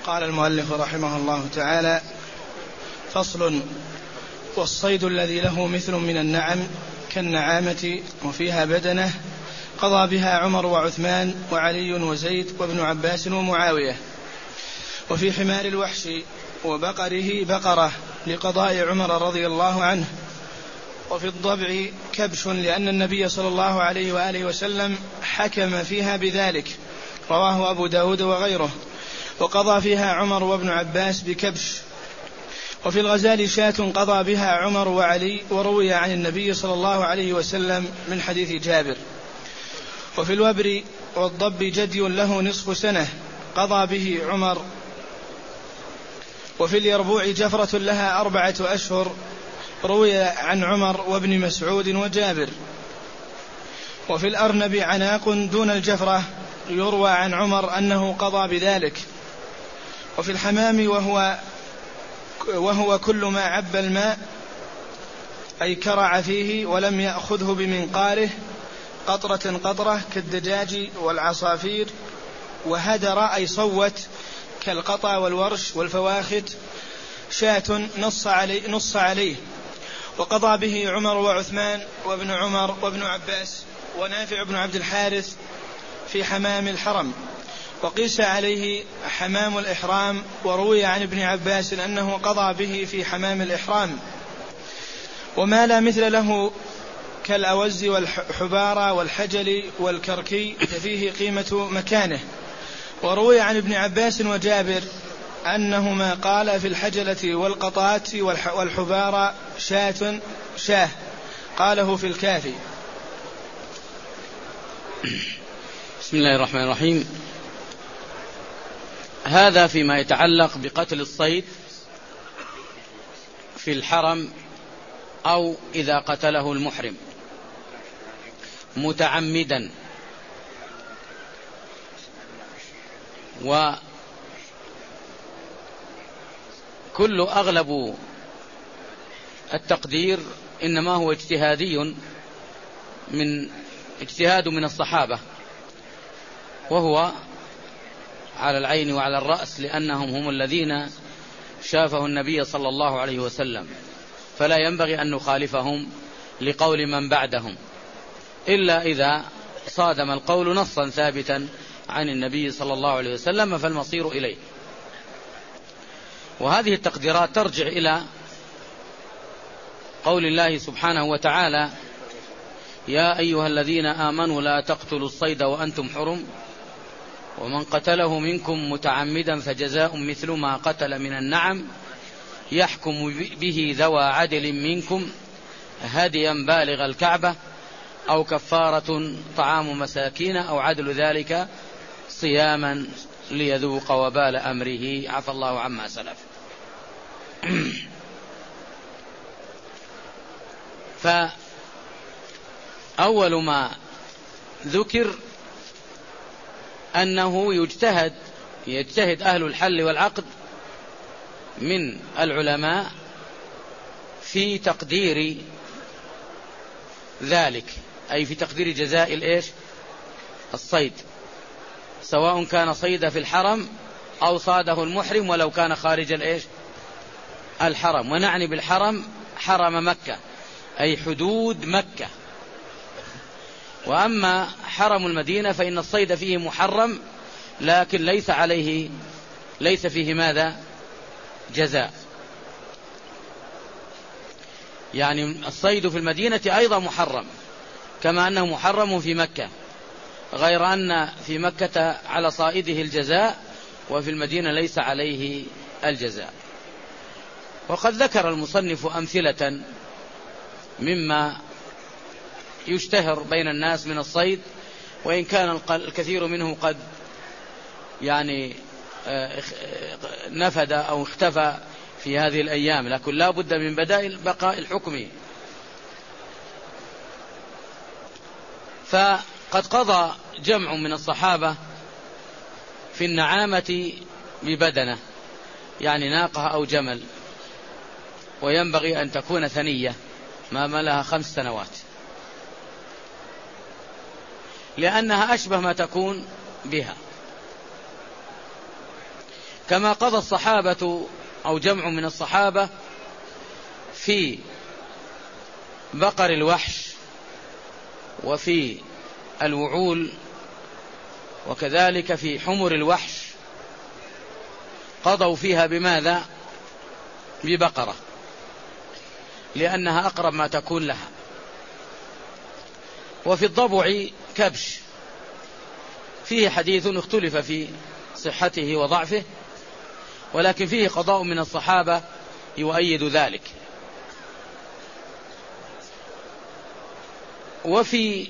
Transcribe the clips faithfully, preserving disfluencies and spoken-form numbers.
قال المؤلف رحمه الله تعالى: فصل. والصيد الذي له مثل من النعم كالنعامة وفيها بدنة قضى بها عمر وعثمان وعلي وزيد وابن عباس ومعاوية. وفي حمار الوحش وبقره بقرة لقضاء عمر رضي الله عنه. وفي الضبع كبش لأن النبي صلى الله عليه وآله وسلم حكم فيها بذلك، رواه أبو داود وغيره، وقضى فيها عمر وابن عباس بكبش. وفي الغزال شاة قضى بها عمر وعلي، وروي عن النبي صلى الله عليه وسلم من حديث جابر. وفي الوبر والضب جدي له نصف سنة قضى به عمر. وفي اليربوع جفرة لها أربعة أشهر، روي عن عمر وابن مسعود وجابر. وفي الأرنب عناق دون الجفرة، يروى عن عمر أنه قضى بذلك. وفي الحمام وهو وهو كل ما عب الماء أي كرع فيه ولم يأخذه بمنقاره قطرة قطرة كالدجاج والعصافير، وهدر أي صوت كالقطا والورش والفواخت، شاة نص عليه, نص عليه. وقضى به عمر وعثمان وابن عمر وابن عباس ونافع بن عبد الحارث في حمام الحرم. وقيس عليه حمام الإحرام، وروي عن ابن عباس أنه قضى به في حمام الإحرام. وما لا مثل له كالأوز والحبارة والحجل والكركي ففيه قيمة مكانه. وروي عن ابن عباس وجابر أنهما قال في الحجلة والقطات والحبارة شاة شاه، قاله في الكافي. بسم الله الرحمن الرحيم. هذا فيما يتعلق بقتل الصيد في الحرم أو إذا قتله المحرم متعمدا. وكل أغلب التقدير إنما هو اجتهادي، من اجتهاد من الصحابة، وهو على العين وعلى الرأس، لأنهم هم الذين شافه النبي صلى الله عليه وسلم، فلا ينبغي أن نخالفهم لقول من بعدهم إلا إذا صادم القول نصا ثابتا عن النبي صلى الله عليه وسلم، فالمصير إليه. وهذه التقديرات ترجع إلى قول الله سبحانه وتعالى: يا أيها الذين آمنوا لا تقتلوا الصيد وأنتم حرم ومن قتله منكم متعمدا فجزاء مثل ما قتل من النعم يحكم به ذوى عدل منكم هديا بالغ الكعبة أو كفارة طعام مساكين أو عدل ذلك صياما ليذوق وبال أمره، عفى الله عما سلف. فأول ما ذكر أنه يجتهد يجتهد أهل الحل والعقد من العلماء في تقدير ذلك، أي في تقدير جزاء الإيش الصيد، سواء كان صيد في الحرم أو صاده المحرم ولو كان خارج الإيش الحرم. ونعني بالحرم حرم مكة، أي حدود مكة. وأما حرم المدينة فإن الصيد فيه محرم، لكن ليس عليه ليس فيه ماذا جزاء. يعني الصيد في المدينة أيضا محرم كما أنه محرم في مكة، غير أن في مكة على صائده الجزاء وفي المدينة ليس عليه الجزاء. وقد ذكر المصنف أمثلة مما يشتهر بين الناس من الصيد، وإن كان الكثير منه قد يعني نفد أو اختفى في هذه الأيام، لكن لا بد من بدائل بقاء الحكم. فقد قضى جمع من الصحابة في النعامة ببدنة، يعني ناقة أو جمل، وينبغي أن تكون ثنية ما ملها خمس سنوات، لأنها أشبه ما تكون بها. كما قضى الصحابة أو جمع من الصحابة في بقر الوحش وفي الوعول وكذلك في حمر الوحش، قضوا فيها بماذا؟ ببقرة، لأنها أقرب ما تكون لها. وفي الضبع كبش، فيه حديث اختلف في صحته وضعفه، ولكن فيه قضاء من الصحابة يؤيد ذلك. وفي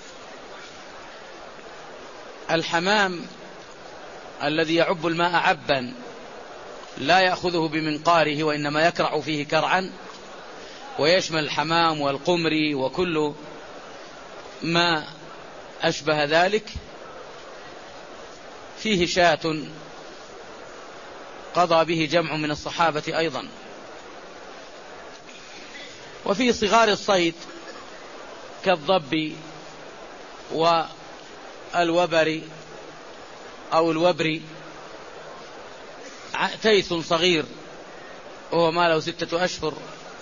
الحمام الذي يعب الماء عبا لا يأخذه بمنقاره وإنما يكرع فيه كرعا، ويشمل الحمام والقمر وكل ما أشبه ذلك، فيه شاة قضى به جمع من الصحابة أيضا. وفي صغار الصيد كالضب والوبر أو الوبر تيس صغير وهو ما له ستة أشهر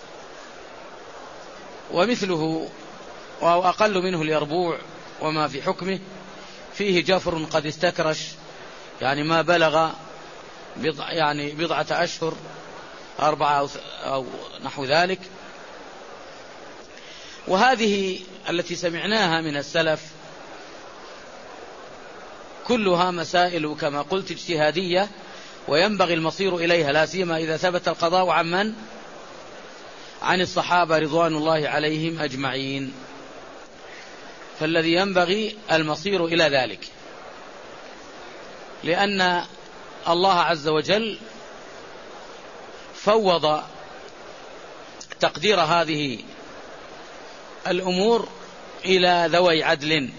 ومثله أو أقل منه اليربوع وما في حكمه. فيه جفر قد استكرش، يعني ما بلغ بضع يعني بضعة أشهر، أربعة أو نحو ذلك. وهذه التي سمعناها من السلف كلها مسائل كما قلت اجتهادية، وينبغي المصير إليها، لا سيما إذا ثبت القضاء عن من؟ عن الصحابة رضوان الله عليهم أجمعين، فالذي ينبغي المصير إلى ذلك، لأن الله عز وجل فوض تقدير هذه الأمور إلى ذوي عدل،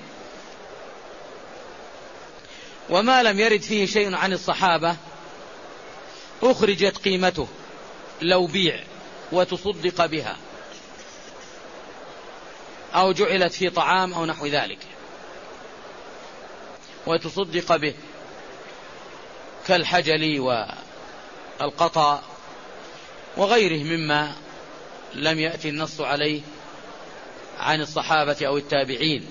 وما لم يرد فيه شيء عن الصحابة أخرجت قيمته لو بيع وتصدق بها أو جعلت في طعام أو نحو ذلك وتصدق به، كالحجل والقطا وغيره مما لم يأتي النص عليه عن الصحابة أو التابعين،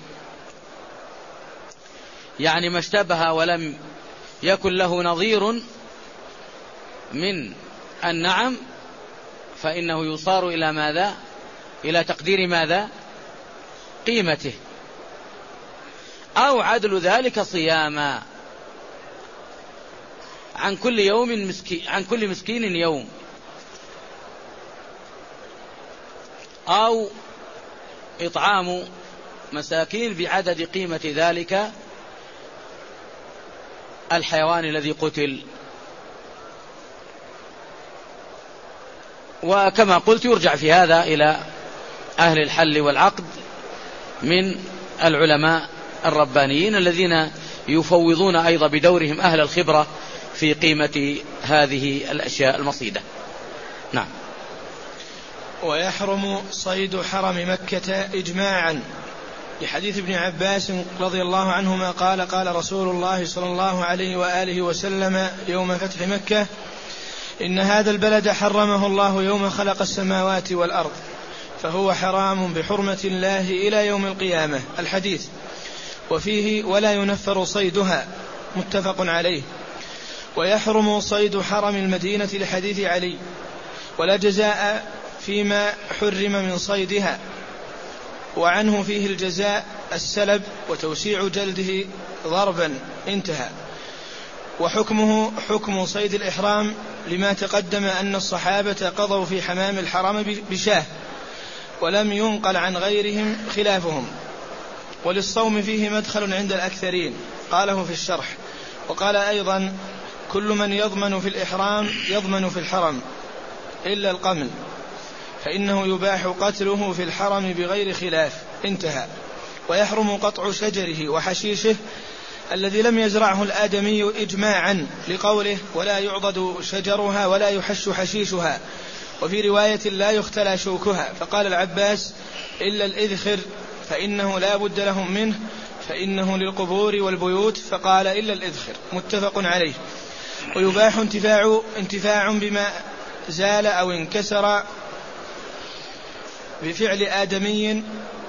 يعني ما اشتبه ولم يكن له نظير من النعم فإنه يصار إلى ماذا؟ إلى تقدير ماذا؟ قيمته، أو عدل ذلك صياما عن كل يوم مسكين، عن كل مسكين يوم، أو إطعام مساكين بعدد قيمة ذلك الحيوان الذي قتل. وكما قلت يرجع في هذا إلى أهل الحل والعقد من العلماء الربانيين الذين يفوضون أيضا بدورهم أهل الخبرة في قيمة هذه الأشياء المصيدة. نعم. ويحرم صيد حرم مكة إجماعا لحديث ابن عباس رضي الله عنهما قال قال رسول الله صلى الله عليه وآله وسلم يوم فتح مكة: إن هذا البلد حرمه الله يوم خلق السماوات والأرض، فهو حرام بحرمة الله إلى يوم القيامة. الحديث. وفيه: ولا ينفر صيدها، متفق عليه. ويحرم صيد حرم المدينة لحديث علي: ولا جزاء فيما حرم من صيدها، وعنه فيه الجزاء السلب وتوسيع جلده ضربا. انتهى. وحكمه حكم صيد الإحرام لما تقدم أن الصحابة قضوا في حمام الحرم بشاه، ولم ينقل عن غيرهم خلافهم. وللصوم فيه مدخل عند الأكثرين، قاله في الشرح. وقال أيضا: كل من يضمن في الإحرام يضمن في الحرم إلا القمل، فإنه يباح قتله في الحرم بغير خلاف. انتهى. ويحرم قطع شجره وحشيشه الذي لم يزرعه الآدمي إجماعا، لقوله: ولا يعضد شجرها ولا يحش حشيشها. وفي رواية: لا يختلى شوكها. فقال العباس: إلا الإذخر فإنه لا بد لهم منه، فإنه للقبور والبيوت. فقال: إلا الإذخر. متفق عليه. ويباح انتفاع, انتفاع بما زال أو انكسر بفعل آدمي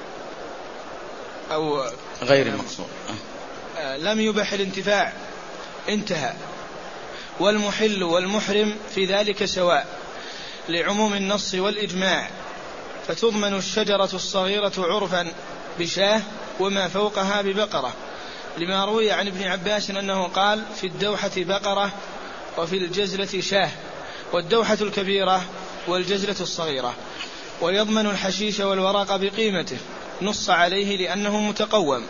أو غير مقصود. لم يبح الانتفاع انتهى. والمحل والمحرم في ذلك سواء لعموم النص والإجماع، فتضمن الشجرة الصغيرة عرفا بشاه وما فوقها ببقرة، لما روي عن ابن عباس أنه قال في الدوحة بقرة وفي الجزلة شاه، والدوحة الكبيرة والجزلة الصغيرة. ويضمن الحشيش والورق بقيمته، نص عليه لأنه متقوم.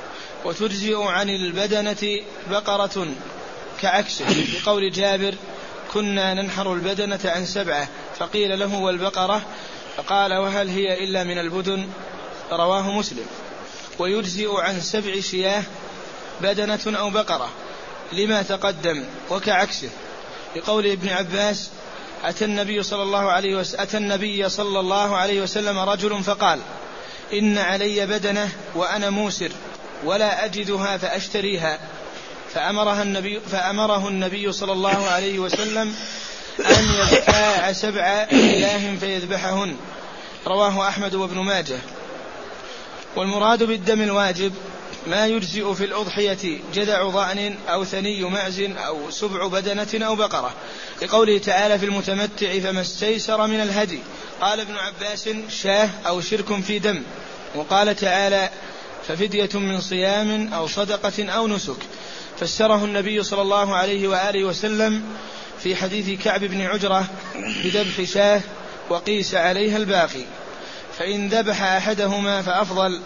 وتجزئ عن البدنة بقرة كعكسه، بقول جابر كنا ننحر البدنة عن سبعة فقيل له والبقرة فقال وهل هي إلا من البدن، رواه مسلم. ويجزئ عن سبع شياه بدنة أو بقرة لما تقدم وكعكسه، بقول ابن عباس أتى النبي صلى الله عليه وسلم, أتى النبي صلى الله عليه وسلم رجل فقال إن علي بدنة وأنا موسر ولا أجدها فأشتريها، فأمرها النبي فأمره النبي صلى الله عليه وسلم أن يبتاع سبع إله فيذبحهن، رواه أحمد وابن ماجه. والمراد بالدم الواجب ما يجزئ في الأضحية جذع ضأن أو ثني معز أو سبع بدنة أو بقرة، لقوله تعالى في المتمتع فما استيسر من الهدي. قال ابن عباس شاه أو شرك في دم. وقال تعالى ففدية من صيام أو صدقة أو نسك، فسره النبي صلى الله عليه وآله وسلم في حديث كعب بن عجرة بذبح شاه وقيس عليها الباقي، فإن ذبح أحدهما فأفضل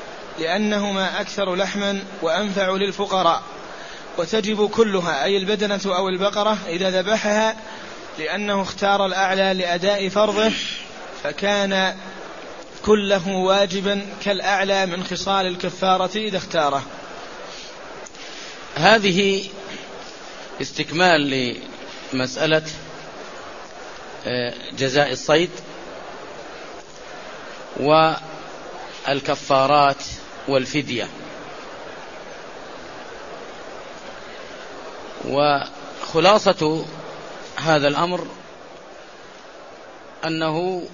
لأنهما أكثر لحما وأنفع للفقراء. وتجب كلها أي البدنة أو البقرة إذا ذبحها، لأنه اختار الأعلى لأداء فرضه فكان كله واجبا كالأعلى من خصال الكفارة إذا اختاره. هذه استكمال لمسألة جزاء الصيد والكفارات والفدية. وخلاصة هذا الأمر أنه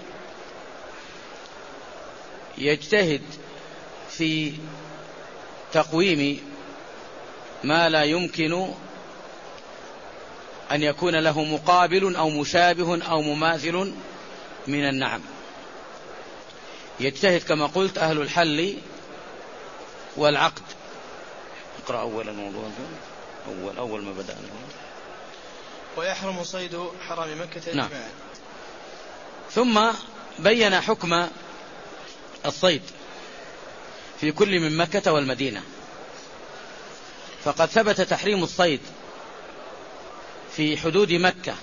يجتهد في تقويم ما لا يمكن أن يكون له مقابل أو مشابه أو مماثل من النعم. يجتهد كما قلت أهل الحل والعقد. اقرأ أول الموضوع أول, أول ما بدأنا. ويحرم صيد حرم مكة إجماعا. نعم. ثم بين حكم الصيد في كل من مكة والمدينة. فقد ثبت تحريم الصيد في حدود مكة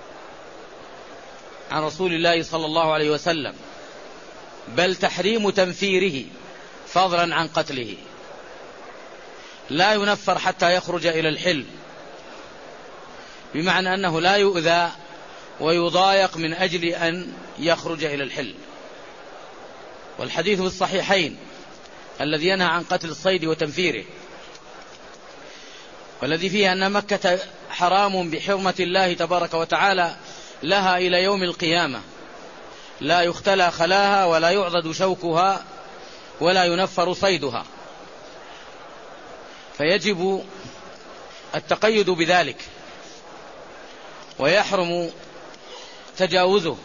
عن رسول الله صلى الله عليه وسلم، بل تحريم تنفيره فضلا عن قتله، لا ينفر حتى يخرج إلى الحل، بمعنى أنه لا يؤذى ويضايق من أجل أن يخرج إلى الحل. والحديث في الصحيحين الذي ينهى عن قتل الصيد وتنفيره، والذي فيه أن مكة حرام بحرمة الله تبارك وتعالى لها إلى يوم القيامة، لا يختلى خلاها ولا يعضد شوكها ولا ينفر صيدها، فيجب التقيد بذلك ويحرم تجاوزه.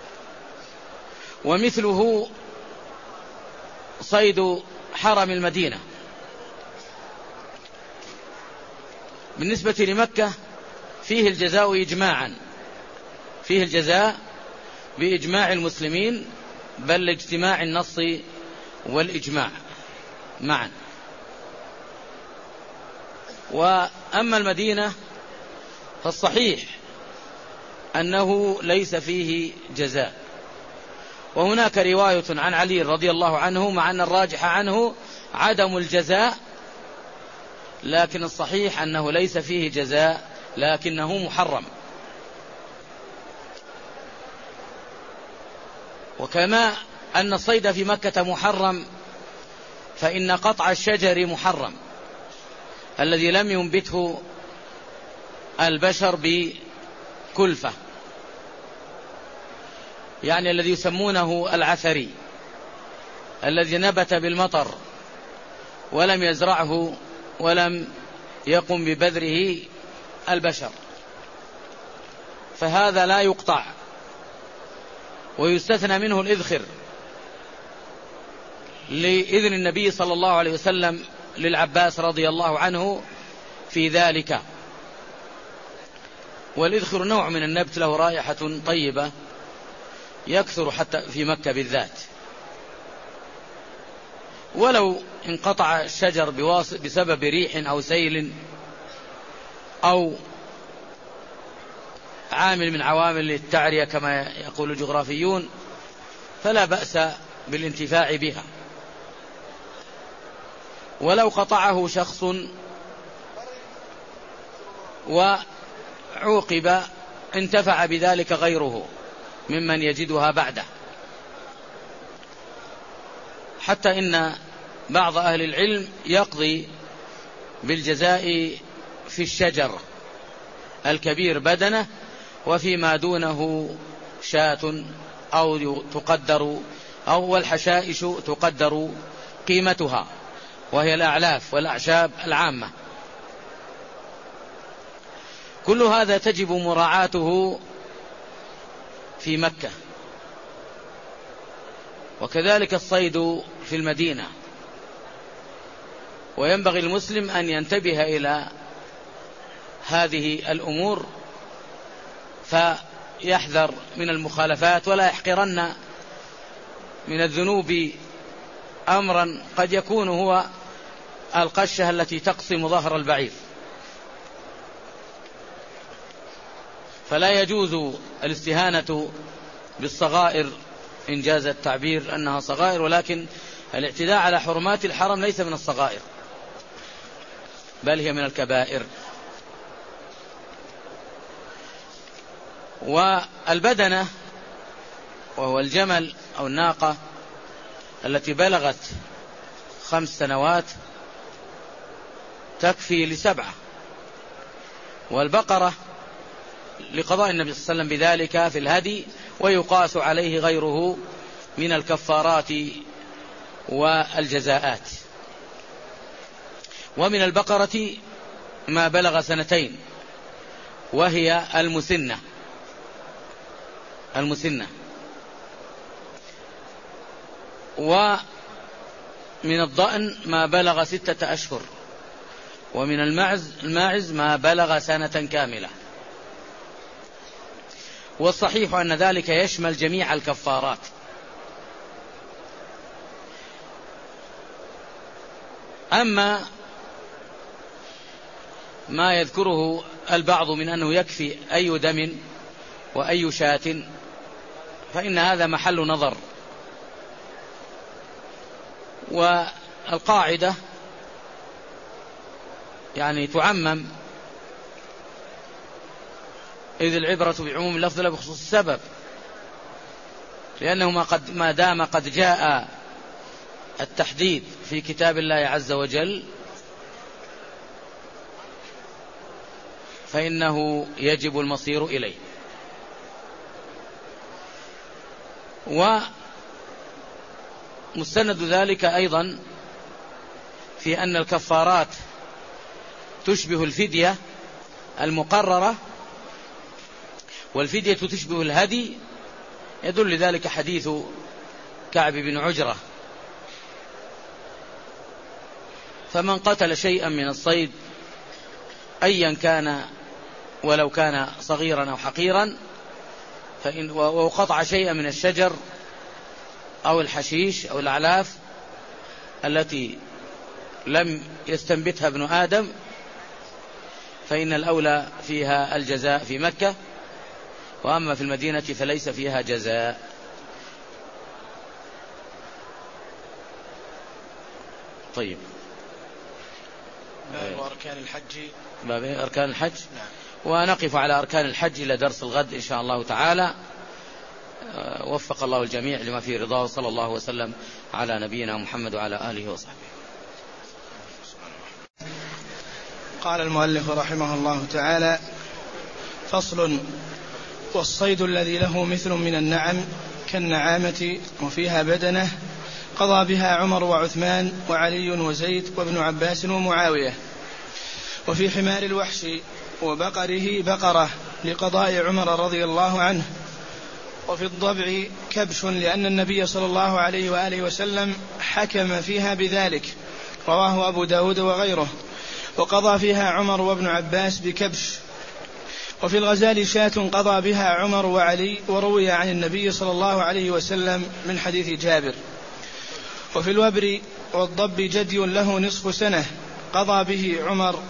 ومثله صيد حرم المدينة. بالنسبة لمكة فيه الجزاء إجماعا، فيه الجزاء بإجماع المسلمين، بل لاجتماع النص والإجماع معا. وأما المدينة فالصحيح أنه ليس فيه جزاء. وهناك رواية عن علي رضي الله عنه، مع أن الراجح عنه عدم الجزاء، لكن الصحيح أنه ليس فيه جزاء لكنه محرم. وكما أن الصيد في مكة محرم، فإن قطع الشجر محرم الذي لم ينبته البشر بكلفة، يعني الذي يسمونه العثري، الذي نبت بالمطر ولم يزرعه ولم يقم ببذره البشر، فهذا لا يقطع، ويستثنى منه الإذخر لإذن النبي صلى الله عليه وسلم للعباس رضي الله عنه في ذلك. والإذخر نوع من النبت له رائحة طيبة يكثر حتى في مكة بالذات. ولو انقطع الشجر بسبب ريح أو سيل أو عامل من عوامل التعرية كما يقول الجغرافيون، فلا بأس بالانتفاع بها. ولو قطعه شخص وعوقب انتفع بذلك غيره ممن يجدها بعده، حتى إن بعض أهل العلم يقضي بالجزاء في الشجر الكبير بدنه، وفيما دونه شاة أو تقدر أو الحشائش تقدر قيمتها، وهي الأعلاف والأعشاب العامة. كل هذا تجب مراعاته في مكة، وكذلك الصيد في المدينة. وينبغي المسلم أن ينتبه إلى هذه الأمور فيحذر من المخالفات، ولا يحقرن من الذنوب أمرا قد يكون هو القشة التي تقسم ظهر البعير. فلا يجوز الاستهانة بالصغائر إن جاز التعبير أنها صغائر، ولكن الاعتداء على حرمات الحرم ليس من الصغائر بل هي من الكبائر. والبدنة وهو الجمل أو الناقة التي بلغت خمس سنوات تكفي لسبعة، والبقرة لقضاء النبي صلى الله عليه وسلم بذلك في الهدي، ويقاس عليه غيره من الكفارات والجزاءات. ومن البقرة ما بلغ سنتين وهي المسنة المسنة ومن الضأن ما بلغ ستة أشهر، ومن الماعز الماعز ما بلغ سنة كاملة. والصحيح أن ذلك يشمل جميع الكفارات. أما ما يذكره البعض من أنه يكفي أي دم وأي شاة فإن هذا محل نظر، والقاعدة يعني تعمم، إذ العبرة بعموم اللفظ لا بخصوص السبب، لأنه ما, قد ما دام قد جاء التحديد في كتاب الله عز وجل فإنه يجب المصير إليه. ومستند ذلك أيضا في أن الكفارات تشبه الفدية المقررة، والفدية تشبه الهدي، يدل لذلك حديث كعب بن عجرة: فمن قتل شيئا من الصيد أيا كان ولو كان صغيرا أو حقيرا فإن وقطع شيئا من الشجر أو الحشيش أو الأعلاف التي لم يستنبتها ابن آدم فإن الأولى فيها الجزاء في مكة، وأما في المدينة فليس فيها جزاء. طيب، باب أركان الحج. باب أركان الحج. نعم. ونقف على أركان الحج إلى درس الغد إن شاء الله تعالى. وفق الله الجميع لما فيه رضاه، صلى الله وسلم على نبينا محمد وعلى آله وصحبه. قال المؤلف رحمه الله تعالى: فصل. والصيد الذي له مثل من النعم كالنعامة وفيها بدنة قضى بها عمر وعثمان وعلي وزيد وابن عباس ومعاوية. وفي حمار الوحش وبقره بقرة لقضاء عمر رضي الله عنه. وفي الضبع كبش لأن النبي صلى الله عليه وآله وسلم حكم فيها بذلك، رواه أبو داود وغيره. وقضى فيها عمر وابن عباس بكبش. وفي الغزال شاة قضى بها عمر وعلي، وروي عن النبي صلى الله عليه وسلم من حديث جابر. وفي الوبر والضب جدي له نصف سنة قضى به عمر.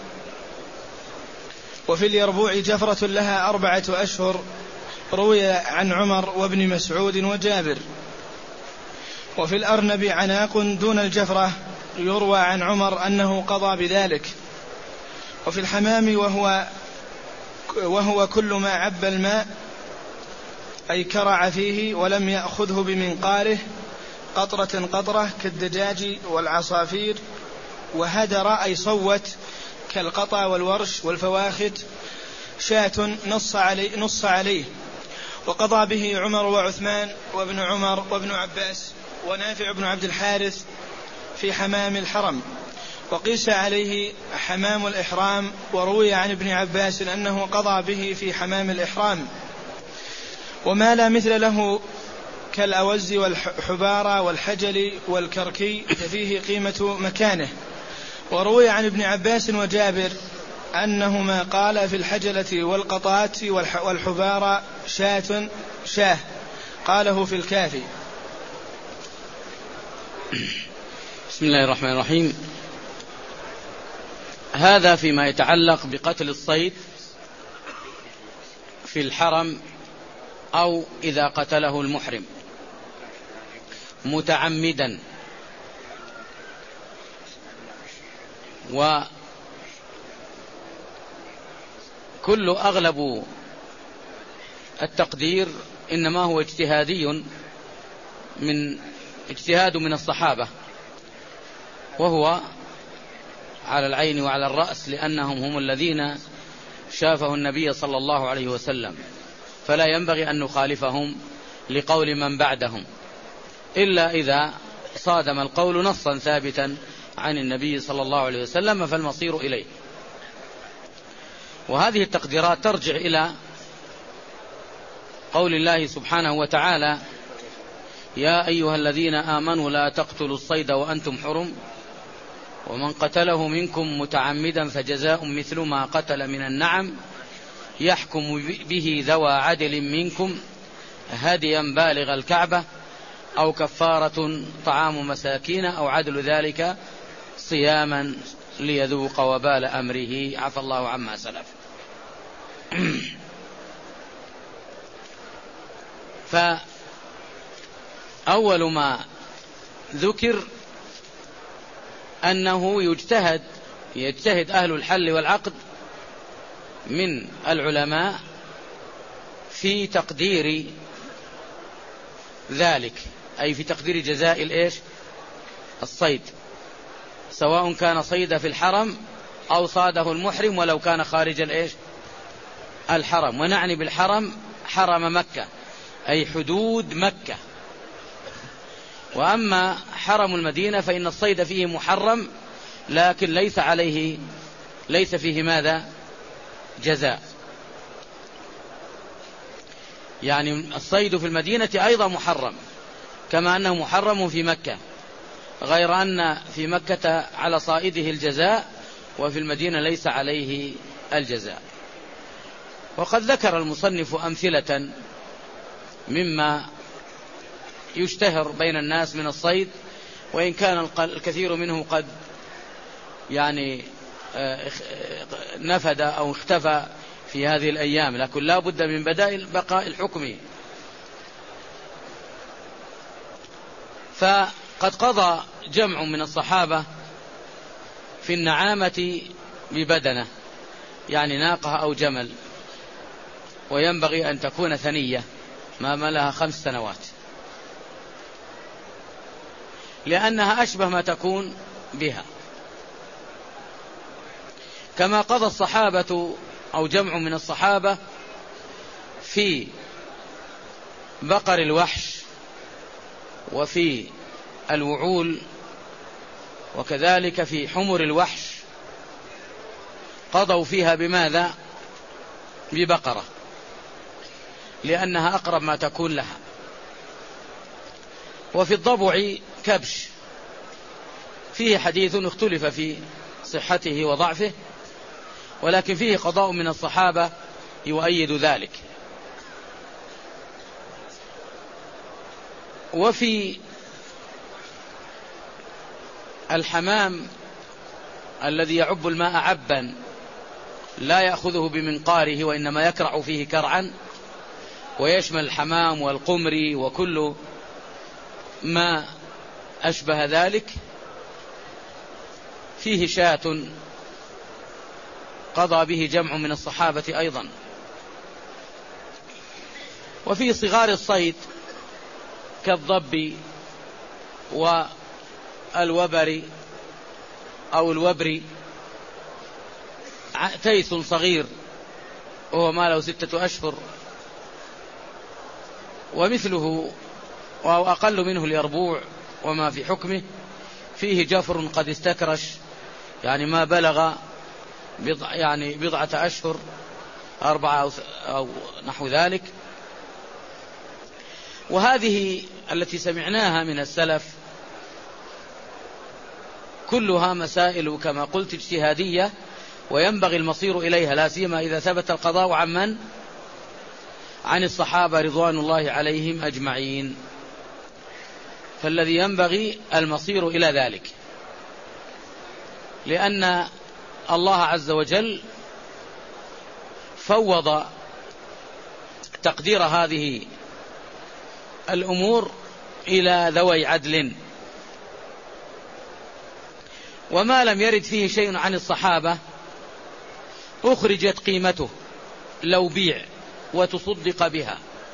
وفي اليربوع جفرة لها أربعة أشهر، روي عن عمر وابن مسعود وجابر. وفي الأرنب عناق دون الجفرة، يروى عن عمر أنه قضى بذلك. وفي الحمام وهو وهو كل ما عب الماء أي كرع فيه ولم يأخذه بمنقاره قطرة قطرة كالدجاج والعصافير. وهدر أي صوت كالقطا والورش والفواخت شاة نص عليه, نص عليه. وقضى به عمر وعثمان وابن عمر وابن عباس ونافع بن عبد الحارث في حمام الحرم. وقيس عليه حمام الإحرام، وروي عن ابن عباس أنه قضى به في حمام الإحرام. وما لا مثل له كالأوز والحبارة والحجل والكركي فيه قيمة مكانه. وروي عن ابن عباس وجابر أنهما قال في الحجلة والقطات والحبارة شاة شاه، قاله في الكافي. بسم الله الرحمن الرحيم. هذا فيما يتعلق بقتل الصيد في الحرم أو إذا قتله المحرم متعمدا. وكل أغلب التقدير إنما هو اجتهادي من اجتهاد من الصحابة، وهو على العين وعلى الرأس، لأنهم هم الذين شافه النبي صلى الله عليه وسلم، فلا ينبغي أن نخالفهم لقول من بعدهم إلا إذا صادم القول نصا ثابتا عن النبي صلى الله عليه وسلم، فالمصير إليه. وهذه التقديرات ترجع إلى قول الله سبحانه وتعالى: يا أيها الذين آمنوا لا تقتلوا الصيد وأنتم حرم ومن قتله منكم متعمدا فجزاء مثل ما قتل من النعم يحكم به ذوى عدل منكم هديا بالغ الكعبة أو كفارة طعام مساكين أو عدل ذلك صياما ليذوق وبال أمره عفى الله عما سلف. فأول ما ذكر أنه يجتهد يجتهد أهل الحل والعقد من العلماء في تقدير ذلك، أي في تقدير جزاء الإيش الصيد، سواء كان صيد في الحرم أو صاده المحرم ولو كان خارج الإيش الحرم. ونعني بالحرم حرم مكة، أي حدود مكة. وأما حرم المدينة فإن الصيد فيه محرم، لكن ليس عليه ليس فيه ماذا جزاء. يعني الصيد في المدينة أيضا محرم كما أنه محرم في مكة، غير أن في مكة على صائده الجزاء وفي المدينة ليس عليه الجزاء. وقد ذكر المصنف أمثلة مما يشتهر بين الناس من الصيد، وإن كان الكثير منه قد يعني نفد أو اختفى في هذه الأيام، لكن لا بد من بدائل بقاء الحكم. فقد قضى جمع من الصحابة في النعامة ببدنة، يعني ناقة أو جمل، وينبغي أن تكون ثنية ما ملها خمس سنوات، لأنها أشبه ما تكون بها. كما قضى الصحابة أو جمع من الصحابة في بقر الوحش وفي الوعول وكذلك في حمر الوحش قضوا فيها بماذا؟ ببقرة، لأنها أقرب ما تكون لها. وفي الضبع كبش، فيه حديث اختلف في صحته وضعفه، ولكن فيه قضاء من الصحابة يؤيد ذلك. وفي الحمام الذي يعب الماء عبا لا يأخذه بمنقاره وإنما يكرع فيه كرعا، ويشمل الحمام والقمر وكل ما أشبه ذلك، فيه شاة قضى به جمع من الصحابة أيضا. وفي صغار الصيد كالضب والوبر أو الوبر تيس صغير وهو ما له ستة أشهر ومثله أو أقل منه اليربوع وما في حكمه. فيه جفر قد استكرش، يعني ما بلغ بضع يعني بضعة أشهر أربعة أو نحو ذلك. وهذه التي سمعناها من السلف كلها مسائل كما قلت اجتهادية، وينبغي المصير إليها، لا سيما إذا ثبت القضاء عن من؟ عن الصحابة رضوان الله عليهم أجمعين، فالذي ينبغي المصير إلى ذلك، لأن الله عز وجل فوض تقدير هذه الأمور إلى ذوي عدل، وما لم يرد فيه شيء عن الصحابة أخرجت قيمته لو بيع وتصدق بها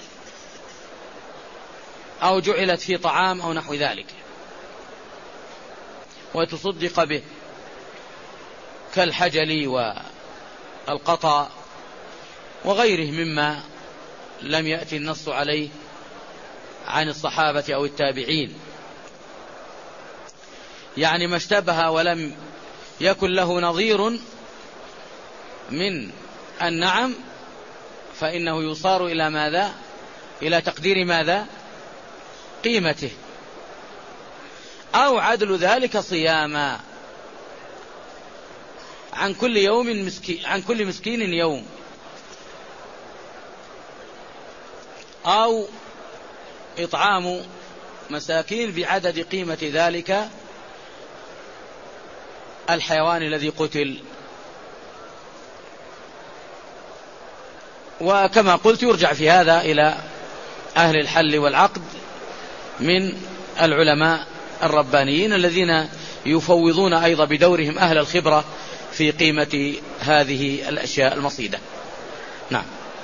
أو جعلت في طعام أو نحو ذلك وتصدق به، كالحجل والقطا وغيره مما لم يأتي النص عليه عن الصحابة أو التابعين، يعني ما اشتبه ولم يكن له نظير من النعم فإنه يصار إلى ماذا؟ إلى تقدير ماذا؟ قيمته، أو عدل ذلك صياما عن كل يوم مسكين عن كل مسكين يوم، أو إطعام مساكين بعدد قيمة ذلك الحيوان الذي قتل. وكما قلت يرجع في هذا إلى أهل الحل والعقد من العلماء الربانيين الذين يفوضون أيضا بدورهم أهل الخبرة في قيمة هذه الأشياء المصيدة. نعم.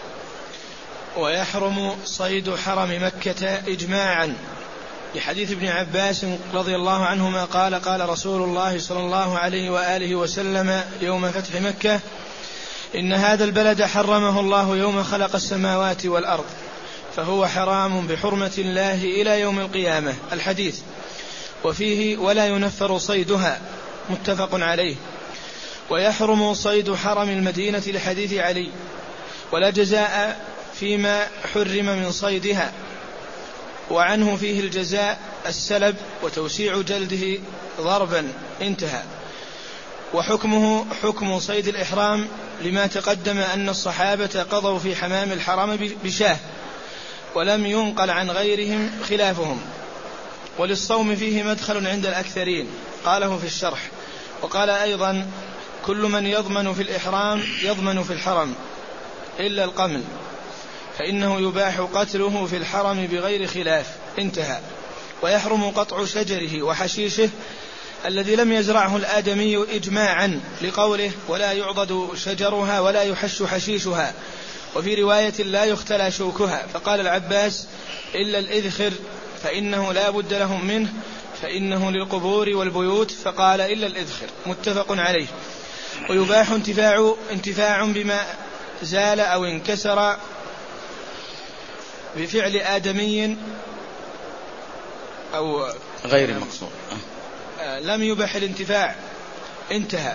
ويحرم صيد حرم مكة إجماعا لحديث ابن عباس رضي الله عنهما قال قال رسول الله صلى الله عليه وآله وسلم يوم فتح مكة: إن هذا البلد حرمه الله يوم خلق السماوات والأرض، فهو حرام بحرمة الله إلى يوم القيامة. الحديث. وفيه: ولا ينفر صيدها، متفق عليه. ويحرم صيد حرم المدينة لحديث علي: ولا جزاء فيما حرم من صيدها، وعنه فيه الجزاء السلب وتوسيع جلده ضربا. انتهى. وحكمه حكم صيد الإحرام لما تقدم أن الصحابة قضوا في حمام الحرم بشاه، ولم ينقل عن غيرهم خلافهم. وللصوم فيه مدخل عند الأكثرين، قاله في الشرح. وقال أيضا: كل من يضمن في الإحرام يضمن في الحرم إلا القمل، فإنه يباح قتله في الحرم بغير خلاف. انتهى. ويحرم قطع شجره وحشيشه الذي لم يزرعه الآدمي إجماعا، لقوله: ولا يعضد شجرها ولا يحش حشيشها. وفي رواية: لا يختلى شوكها. فقال العباس: إلا الإذخر فإنه لا بد لهم منه، فإنه للقبور والبيوت. فقال: إلا الإذخر. متفق عليه. ويباح انتفاع, انتفاع بما زال أو انكسر بفعل آدمي أو غير المقصود لم يبح الانتفاع انتهى.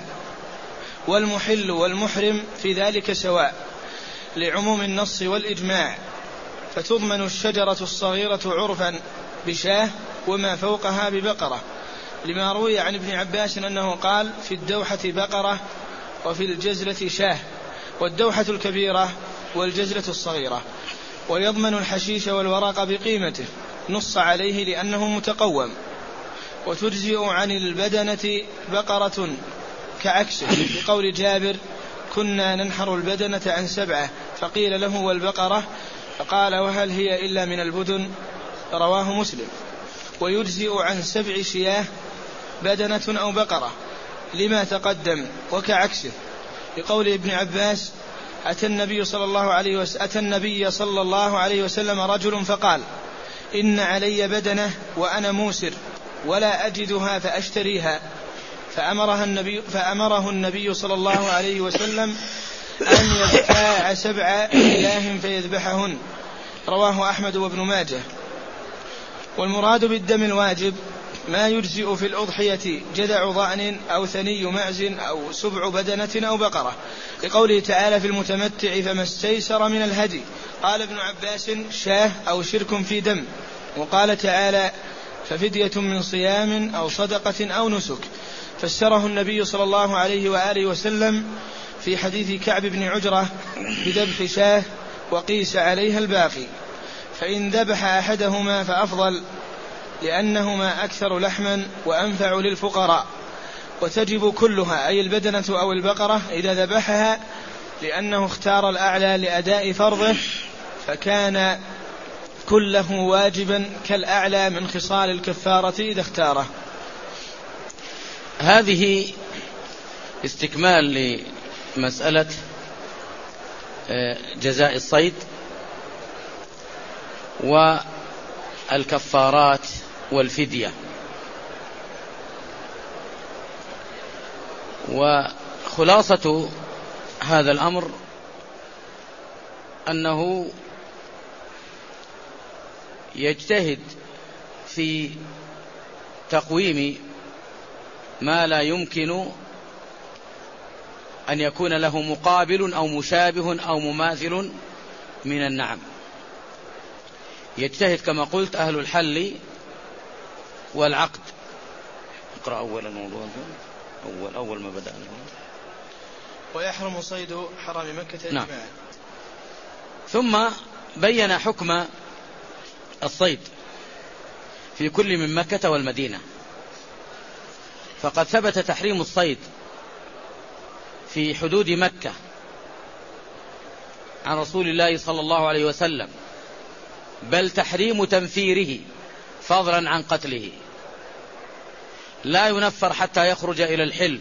والمحل والمحرم في ذلك سواء لعموم النص والإجماع، فتضمن الشجرة الصغيرة عرفا بشاه وما فوقها ببقرة، لما روي عن ابن عباس أنه قال: في الدوحة بقرة وفي الجزلة شاه، والدوحة الكبيرة والجزلة الصغيرة. ويضمن الحشيش والورق بقيمته، نص عليه لأنه متقوم. وتجزئ عن البدنة بقرة كعكسه، بقول جابر: كنا ننحر البدنة عن سبعة، فقيل له: والبقرة؟ فقال: وهل هي إلا من البدن؟ رواه مسلم. ويجزئ عن سبع شياه بدنة أو بقرة لما تقدم، وكعكسه بقول ابن عباس: أتى النبي صلى الله عليه وسلم, أتى النبي صلى الله عليه وسلم رجل فقال: إن علي بدنة وأنا موسر ولا أجدها فأشتريها، فأمرها النبي فأمره النبي صلى الله عليه وسلم أن يبتاع سبع إله فيذبحهن. رواه أحمد وابن ماجه. والمراد بالدم الواجب ما يجزئ في الأضحية جذع ضأن أو ثني معز أو سبع بدنة أو بقرة، لقوله تعالى: في المتمتع فما استيسر من الهدي. قال ابن عباس: شاه أو شرك في دم. وقال تعالى: ففدية من صيام أو صدقة أو نسك. فسره النبي صلى الله عليه وآله وسلم في حديث كعب بن عجرة بذبح شاه وقيس عليها الباقي، فإن ذبح أحدهما فأفضل، لأنهما أكثر لحما وأنفع للفقراء. وتجب كلها، أي البدنة أو البقرة، إذا ذبحها، لأنه اختار الأعلى لأداء فرضه، فكان كله واجبا كالأعلى من خصال الكفارة إذا اختاره. هذه استكمال لمسألة جزاء الصيد والكفارات والفدية. وخلاصة هذا الأمر أنه يجتهد في تقويم ما لا يمكن أن يكون له مقابل أو مشابه أو مماثل من النعم. يجتهد كما قلت أهل الحل والعقد. اقرأ أولا الموضوع أول أول ما بدأنا. ويحرم صيد حرم مكة إجماعا. نعم. ثم بين حكم الصيد في كل من مكة والمدينة. فقد ثبت تحريم الصيد في حدود مكة عن رسول الله صلى الله عليه وسلم، بل تحريم تنفيره فضلا عن قتله، لا ينفر حتى يخرج إلى الحل،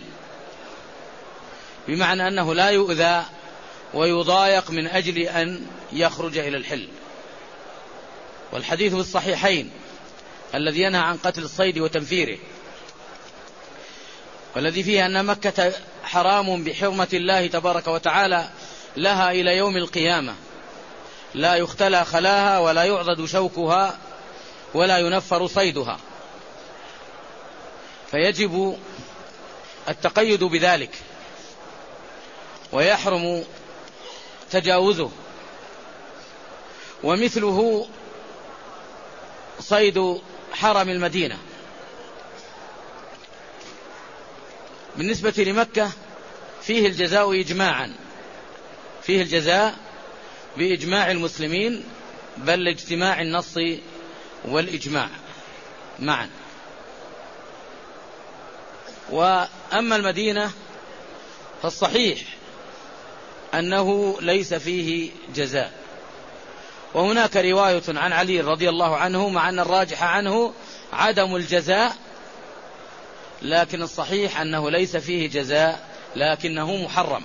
بمعنى أنه لا يؤذى ويضايق من أجل أن يخرج إلى الحل. والحديث في الصحيحين الذي ينهى عن قتل الصيد وتنفيره، والذي فيه أن مكة حرام بحرمة الله تبارك وتعالى لها إلى يوم القيامة، لا يختلى خلاها ولا يعضد شوكها ولا ينفر صيدها، فيجب التقيد بذلك ويحرم تجاوزه. ومثله صيد حرم المدينة. بالنسبة لمكة فيه الجزاء إجماعا، فيه الجزاء بإجماع المسلمين، بل لاجتماع النص والإجماع معا. وأما المدينة فالصحيح أنه ليس فيه جزاء. وهناك رواية عن علي رضي الله عنه، مع أن الراجح عنه عدم الجزاء، لكن الصحيح أنه ليس فيه جزاء لكنه محرم.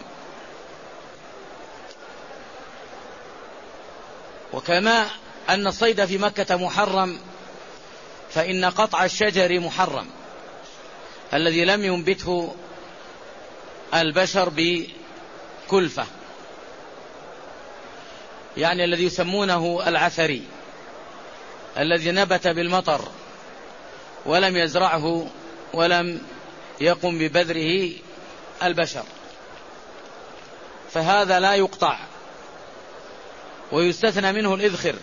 وكما أن الصيد في مكة محرم، فإن قطع الشجر محرم الذي لم ينبته البشر بكلفة. يعني الذي يسمونه العثري، الذي نبت بالمطر ولم يزرعه ولم يقم ببذره البشر، فهذا لا يقطع، ويستثنى منه الإذخر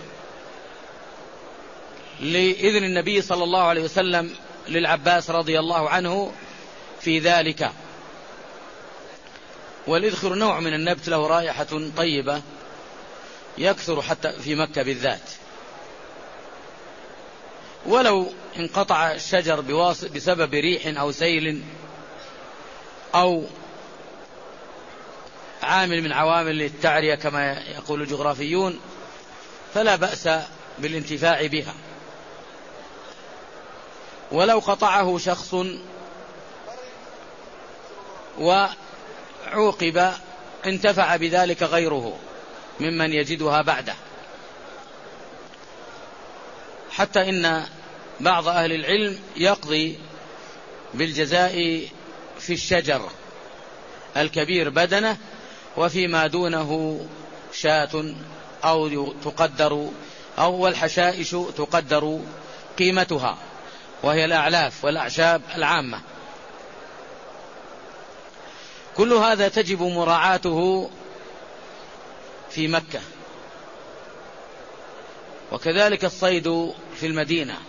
لإذن النبي صلى الله عليه وسلم للعباس رضي الله عنه في ذلك. والإذخر نوع من النبت له رائحة طيبة يكثر حتى في مكة بالذات. ولو انقطع الشجر بسبب ريح أو سيل أو عامل من عوامل التعرية كما يقول الجغرافيون، فلا بأس بالانتفاع بها. ولو قطعه شخص وعوقب انتفع بذلك غيره ممن يجدها بعده، حتى إن بعض أهل العلم يقضي بالجزاء في الشجر الكبير بدنه، وفيما دونه شاة أو تقدر أو الحشائش تقدر قيمتها، وهي الأعلاف والأعشاب العامة. كل هذا تجب مراعاته في مكة، وكذلك الصيد في المدينة.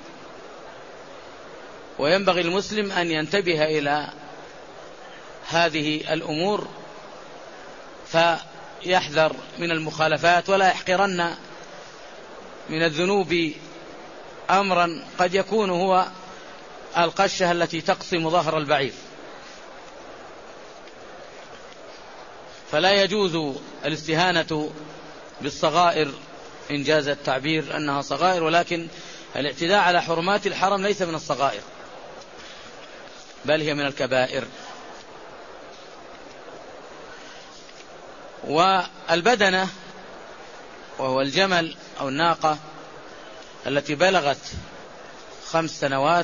وينبغي المسلم أن ينتبه إلى هذه الأمور فيحذر من المخالفات، ولا يحقرن من الذنوب أمرا قد يكون هو القشة التي تقسم ظهر البعير. فلا يجوز الاستهانة بالصغائر إن جاز التعبير أنها صغائر، ولكن الاعتداء على حرمات الحرم ليس من الصغائر بل هي من الكبائر. والبدنة وهو الجمل أو الناقة التي بلغت خمس سنوات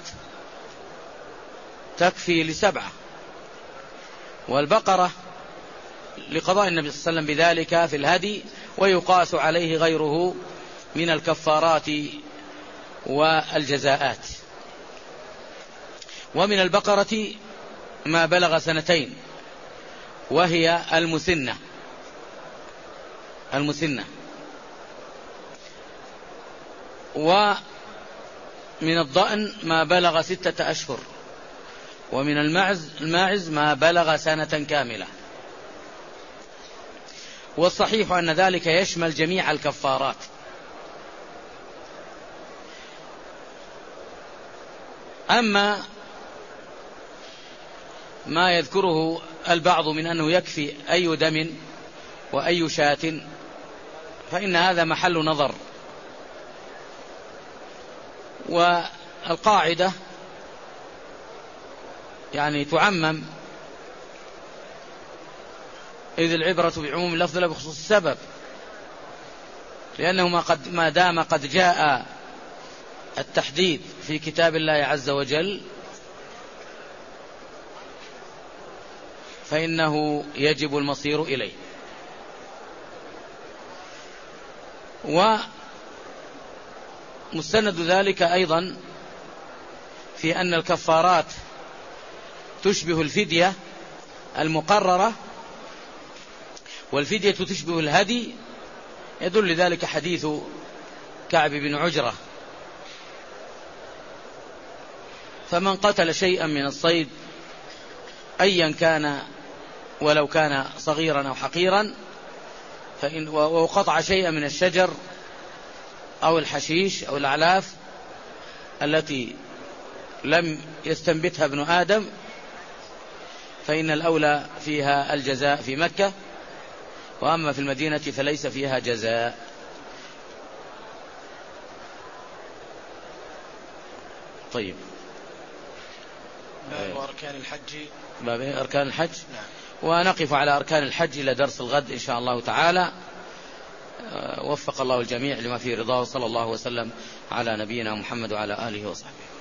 تكفي لسبعة، والبقرة لقضاء النبي صلى الله عليه وسلم بذلك في الهدي، ويقاس عليه غيره من الكفارات والجزاءات. ومن البقرة ما بلغ سنتين وهي المسنة المسنة ومن الضأن ما بلغ ستة أشهر، ومن الماعز الماعز ما بلغ سنة كاملة. والصحيح أن ذلك يشمل جميع الكفارات. أما ما يذكره البعض من أنه يكفي أي دم وأي شاة فإن هذا محل نظر، والقاعدة يعني تعمم، إذ العبرة بعموم اللفظ لا بخصوص السبب، لأنه ما, قد ما دام قد جاء التحديد في كتاب الله عز وجل فإنه يجب المصير إليه. ومستند ذلك أيضا في أن الكفارات تشبه الفدية المقررة، والفدية تشبه الهدي، يدل لذلك حديث كعب بن عجرة. فمن قتل شيئا من الصيد أيا كان ولو كان صغيرا أو حقيرا فإن وقطع شيئا من الشجر أو الحشيش أو الأعلاف التي لم يستنبتها ابن آدم فإن الأولى فيها الجزاء في مكة، وأما في المدينة فليس فيها جزاء. طيب، باب أركان الحج. باب أركان الحج. نعم. ونقف على أركان الحج إلى درس الغد إن شاء الله تعالى. وفق الله الجميع لما فيه رضاه، صلى الله وسلم على نبينا محمد وعلى آله وصحبه.